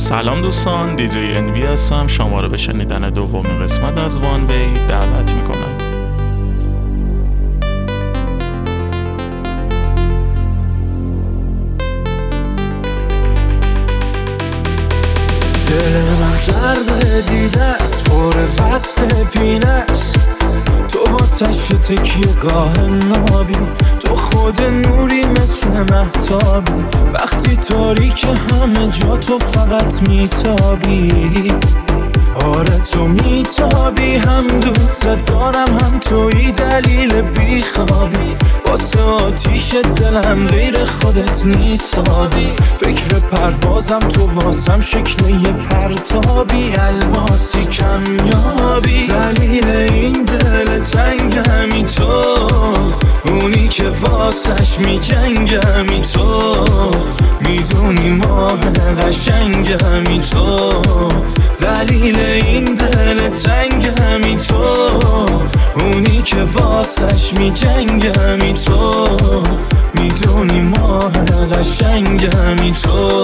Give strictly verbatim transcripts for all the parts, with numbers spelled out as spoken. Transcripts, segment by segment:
سلام دوستان، دیجی ان وی هستم. شما رو به شنیدن دومین قسمت از وان وی دعوت میکنم. دل من ضربه دیده است، خوره وصل پینه است. تو واسه تکیه گاه نابی، تو خود نوری مثل مهتابی. وقتی تاریک همه جا تو فقط میتابی. آره تو میتابی، هم دوست دارم هم توی دلیل بیخوابی. واسه آتیش دلم غیر خودت نیستابی. فکر پروازم تو واسم شکل یه پرتابی. الماسی کمیابی، دلیل این دل تنگمی تو. اونی که واسش میجنگمی تو. میدونی ماه قشنگمی تو. دلیل این دل تنگمی تو. اونی که واسش میجنگمی تو. میدونی ماه قشنگمی تو.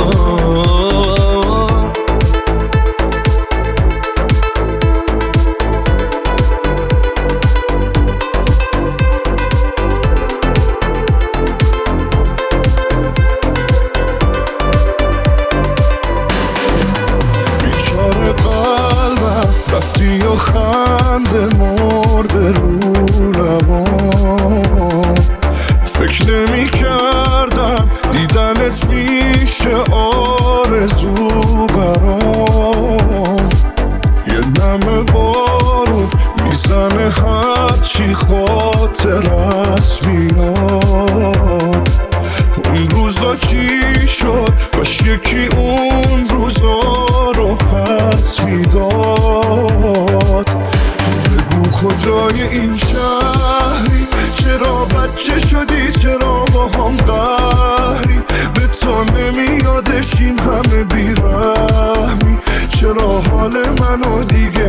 رفتی و خنده مرده رو لبام. فکر نمی کردم دیدنت میشه آرزو برام. یه نم بارون میزنه هرچی خاطرت میاد. اون روزا چی شد؟ کاش یکی اون روزا رو پس میداد. بگو کجای این شهری؟ چرا بچه شدی؟ چرا با هم قهری؟ به تو نمیادش این همه بیرحمی؟ چرا حال منو دیگه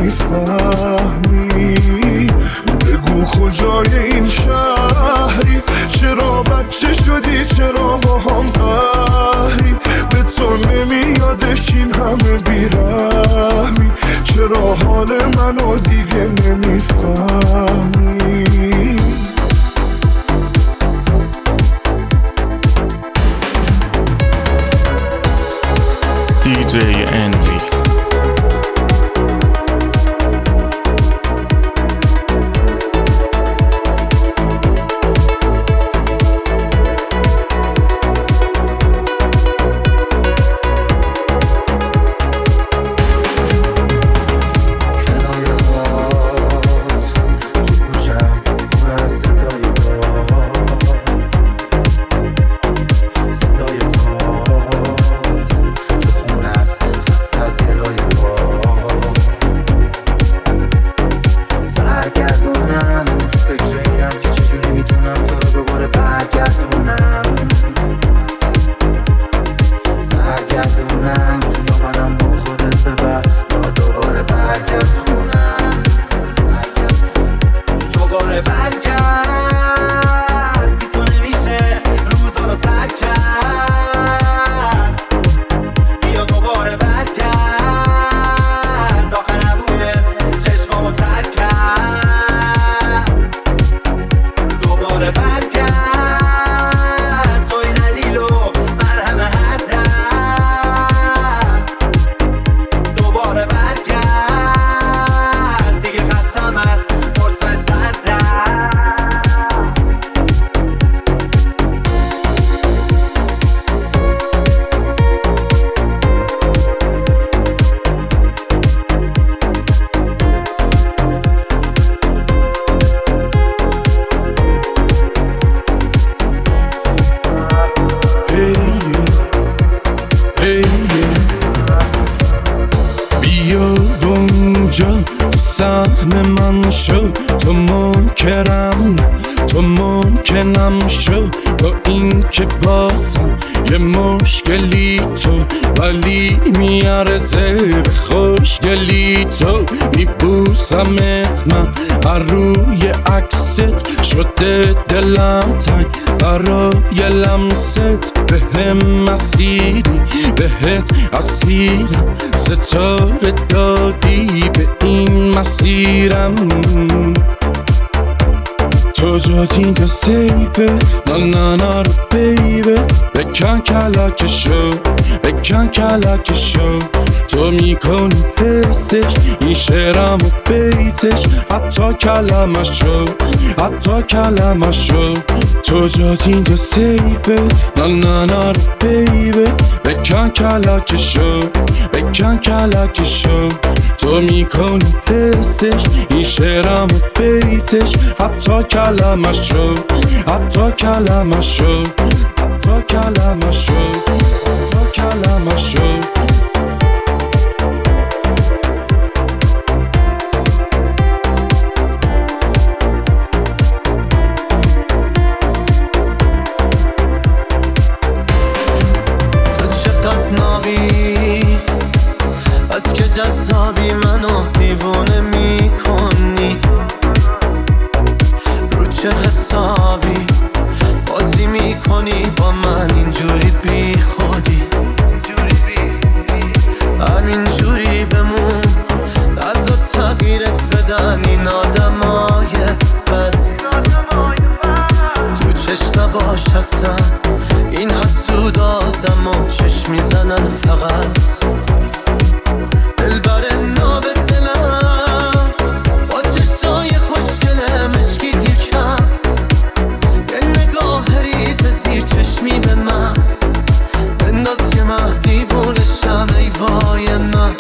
نمیفهمی؟ بگو کجای این شهری؟ چرا بچه شدی؟ چرا با هم قهری؟ به تو نمیادش این همه بیرحمی؟ چرا حال منو دیگه نمیفهمی؟ دیجی ان وی. سهم من شو، تو منکرم تو ممکنم شو. با این که بازم یه مشکلی تو ولی میارزه به خوشگلی تو. میبوسمت من بر روی عکست، شده دلم تنگ برای لمست. به هم مسیری بهت اسیرم، ستاره دادی به این مسیرم. تو جاتی تو سیبه نا نا نا رو بیبه، بکن کلکشو بکن کلکشو. تو میکنی حسش این شعرم و بیتش، حتی کلمشو حتی کلمشو. تو جاتی تو سیبه نا نا نا رو بیبه، بکن کلکشو بکن کلکشو. تو میکنی حسش این شعرم و بیتش، حتی کلمشو حتی کلمشو حتی کلمشو حتی کلمشو. تو چقدر نابی از که جذابی منو دیوونه میکنی، رو چه حسابی بازی میکنی با من اینجوری بی خودی. همینجوری بمون از تغییرت بدن این آدمای بد. تو چشم نباش اصلا این حسود آدم و چشم میزنن فقط. دلبر ناب دلم با چشای خوشگله مشکی تیکم، یه نگاه ریز زیر چشمی به من بنداز که من دیوونشم. ای وای من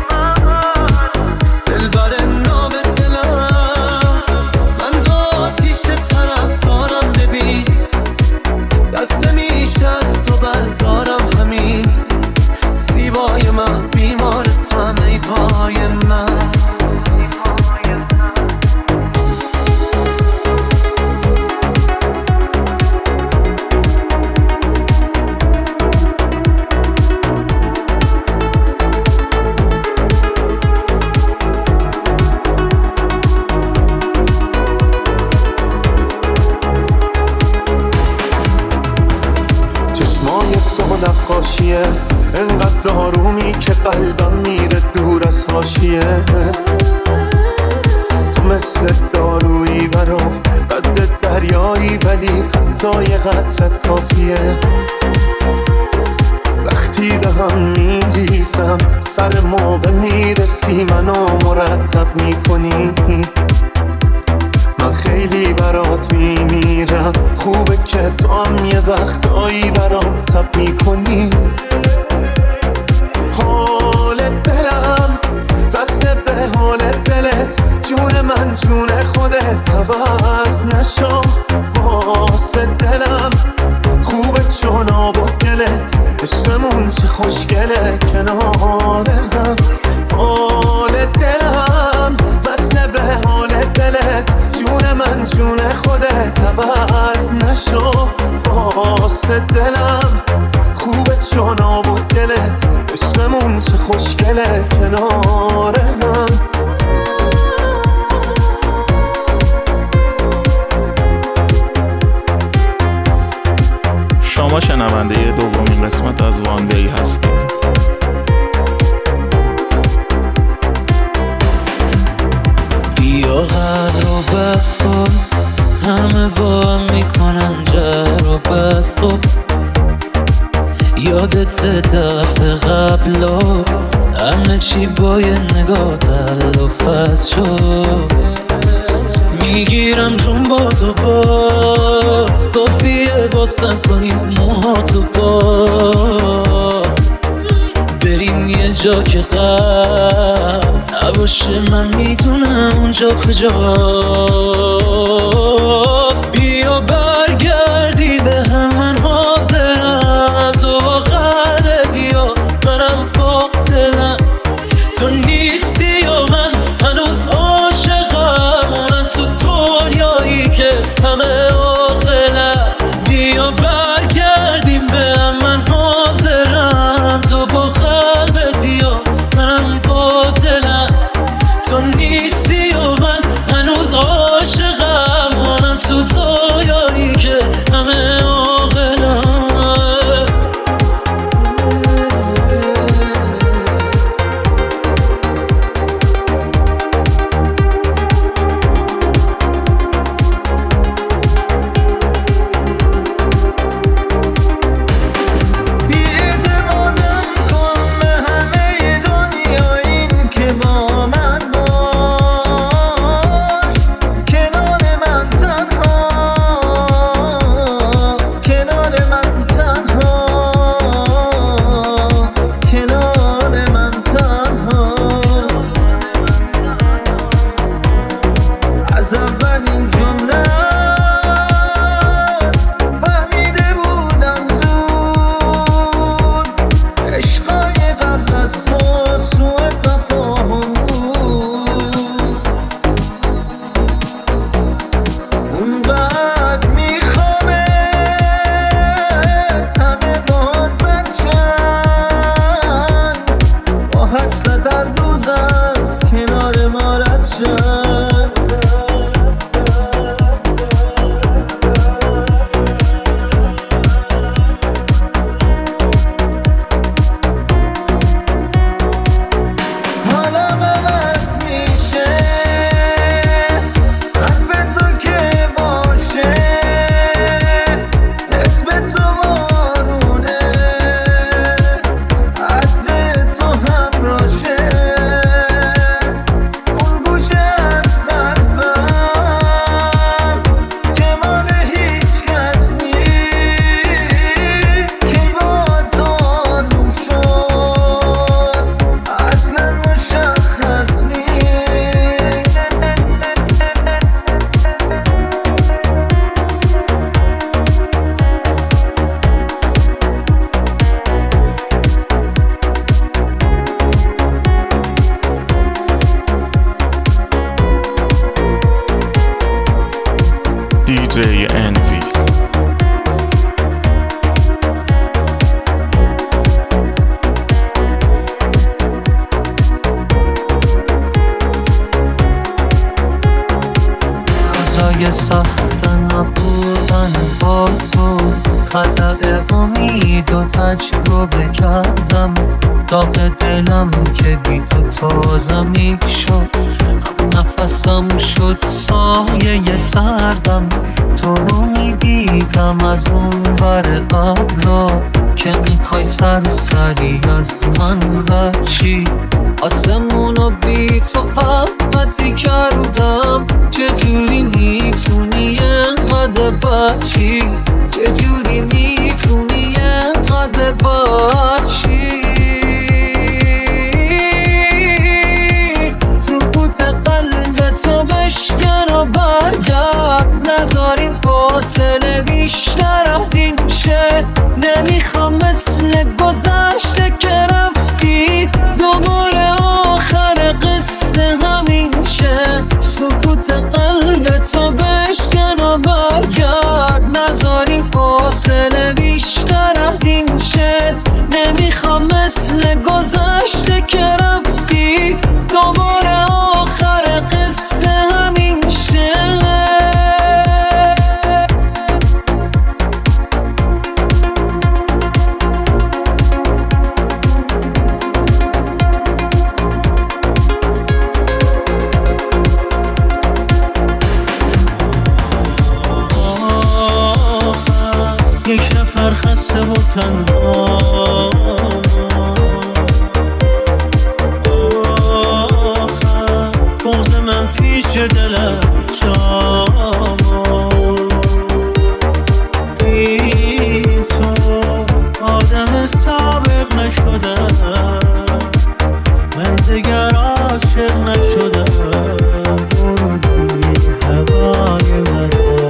دلبر ناب دلم، من تو آتیش طرف دارم ببین، دست نمیشه از تو بردارم همین. زیبای من بیمارتم ای وای من. چشمای تو نقاشیه انقدر دارومی که قلبم میره دور از حاشیه. تو مثل دارویی برام قد دریایی، ولی حتی یه قطرت کافیه. وقتی به هم میریزم سر موقع میرسی منو مرتب میکنی. من خیلی برات میمیرم، خوبه که تو هم یه وقتایی برام تب میکنی. حال دلم وصله به حال دلت، جون من جون خودت عوض نشو واسه دلم. خوبه چون آب و گلت، عشقمون چه خوشگله کنار هم. حال دلم وصله به حال دلت، جون من جون خودت عوض نشو واسه دلم. خوبه چون آب و گلت، عشقمون چه خوشگله کنار هم. شما شنونده دومین قسمت از وان وی هستید. بیا قدر و بس کن، همه با هم میکنن جر و بس کن. یادت دفعه قبلا همه چی با یه نگاه تلافظ شد. میگیرم جون با تو باز، کافیه واسه کنیم موهاتو باز. بریم یه جا که غم نباشه، من میدونم اونجا کجاست. بیا برگردی به هم، من حاضرم تو قدر. بیا منم با دلم، تو نیستی و من هنوز عاشقم. اونم تو دنیایی که همه عاقلم. بیا برگردیم به هم، من حاضرم تو با کردم داغ دلم که بی تو تازه میشد نفسم شد سایه سردم تو رو میدیدم از اون بر ابرا که میخوای سر سری از من بچی آسمونو بی تو خطی کردم چجوری میتونی انقدر بچی چجوری میتونی انقدر بچی سکوت قلب تو بشکن و برگرد نذاری فاصله بیشتر از این شه نمیخوام مثل گذشته که رفتی دوباره آخر قصه همین شه سکوت قلب تو بشکن و برگرد نذاری فاصله بیشتر از این شه نمیخوام مثل گذشته که رفتی دوباره آخر قصه همین شه یک نفر خسته و تنها آخر بغض من پیش دلت جا بی تو آدم سابق نشدم من دگر عاشق نشدم بردی هوای مرا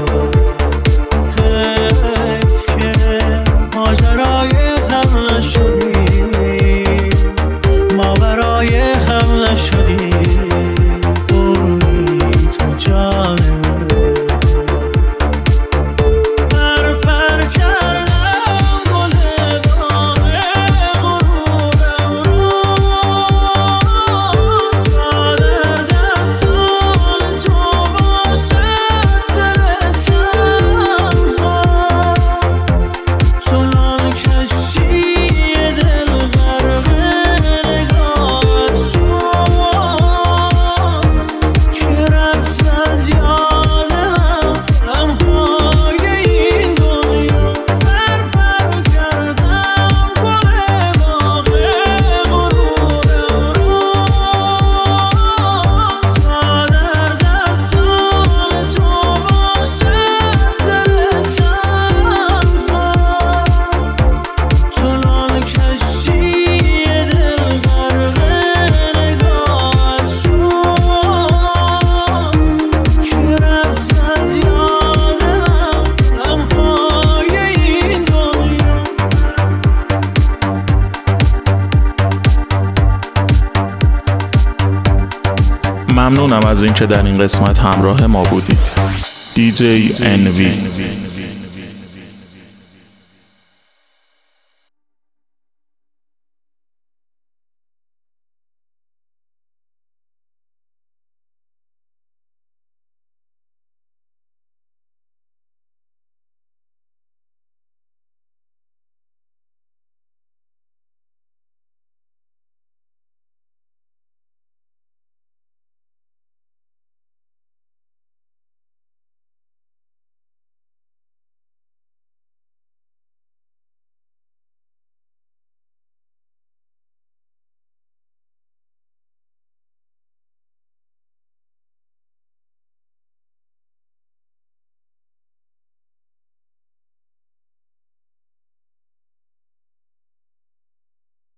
ماجرای هم نشدی ما برای هم نشدی بروی تو جان من پر پر کردم گل باغ غرورم را در دستان تو باشد دل تنها چنان کشتی دل غرق نگاهت شد که رفت از یاد من لمحه‌های این دنیا پر پر کردم گل باغ غرورم تا در دستان تو باشد دل تنها چنان کشتی دل غرق نگاهت شد که رفت از یاد من لمحه‌های این دنیا ممنونم از اینکه در این قسمت همراه ما بودید. دی جی ان وی